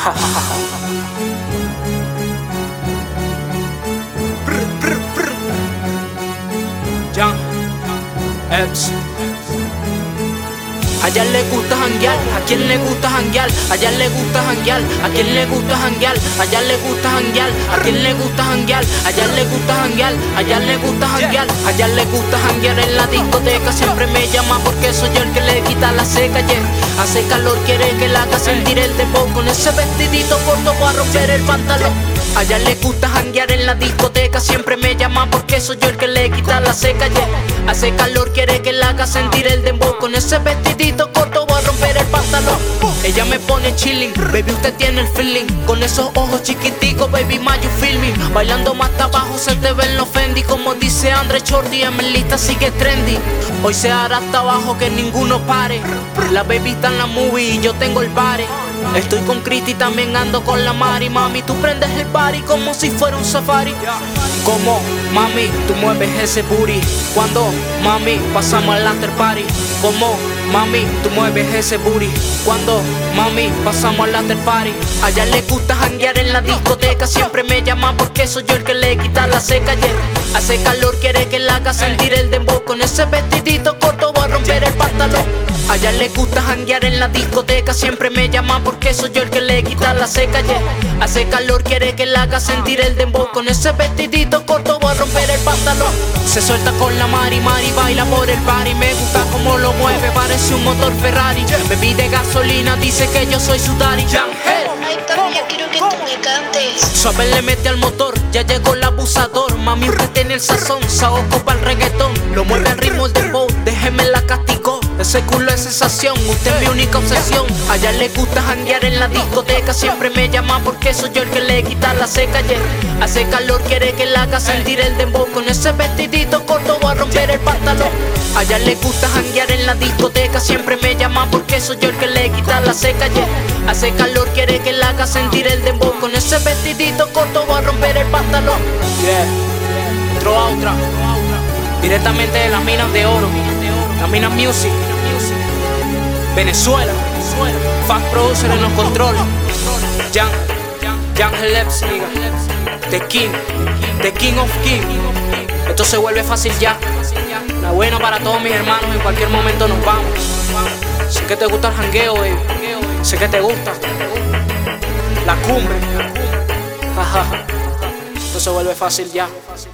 Young Epps. A ella le gusta janguear, a quien le gusta janguear, a ella le gusta janguear, a quien le gusta janguear, a ella le gusta janguear, a quien le gusta janguear, a ella le gusta janguear, a ella le gusta janguear, a ella le gusta janguear en la discoteca. Siempre me llama porque soy yo el que le quita la seca, yeah. Hace calor, quiere que la haga sentir el dembow. Con ese vestidito corto voy a romper el pantalón. A ella le gusta janguear en la discoteca. Siempre me llama porque soy yo el que le quita la seca, yeah. Hace calor, quiere que la haga sentir el dembow. Con ese vestidito corto voy a romper el pantalón. Ella me pone chilling, baby usted tiene el feeling. Con esos ojos chiquiticos, baby my you feel me. Bailando más abajo se te ven los Fendi. Como dice Andre Shorty, en mi lista sigue trendy. Hoy se hará hasta abajo que ninguno pare. La baby está en la movie y yo tengo el party. Estoy con Cristi, también ando con la Mari. Mami, tú prendes el party como si fuera un safari. Como, mami, tú mueves ese booty. Cuando, mami, pasamos al after party. Como, mami, tú mueves ese booty. Cuando, mami, pasamos al after party. A ella le gusta janguear en la discoteca. Siempre me llama porque soy yo el que le quita la seca, yeah. Hace calor, quiere que la haga sentir el dembow. Con ese vestidito corto voy a romper el pantalón. A ella le gusta janguear en la discoteca. Siempre me llama porque soy yo el que le quita la seca, yeah. Hace calor, quiere que la haga sentir el dembow. Con ese vestidito corto voy a romper el pantalón. Se suelta con la Mari, Mari baila por el party. Me gusta como lo mueve, parece un motor Ferrari. Me pide gasolina, dice que yo soy su daddy. Oh my God, yo quiero que tú me cantes. Suave le mete al motor, ya llegó el abusador. Mami usted tiene el sazón, se ocupa el reggaetón. Lo mueve al ritmo del dembow, déjeme la castigó. Ese culo es sensación, usted es mi única obsesión. A ella le gusta janguear en la discoteca. Siempre me llama porque soy yo el que le quita la seca, yeah. Hace calor, quiere que la haga sentir el dembow. Con ese vestidito corto voy a romper el pantalón. A ella le gusta janguear en la discoteca. Siempre me llama porque soy yo el que le quita la seca, yeah. Hace calor, quiere que la haga sentir el dembow. Con ese vestidito corto voy a romper el pantalón, yeah. Otro otra, directamente de las minas de oro, las minas Music, Venezuela. Fast Producer en los controles. Young Epps, nigga. The King of King. Esto se vuelve fácil ya. La buena para todos mis hermanos, en cualquier momento nos vamos. Sé que te gusta el jangueo, baby. Sé que te gusta la cumbre. Esto se vuelve fácil ya.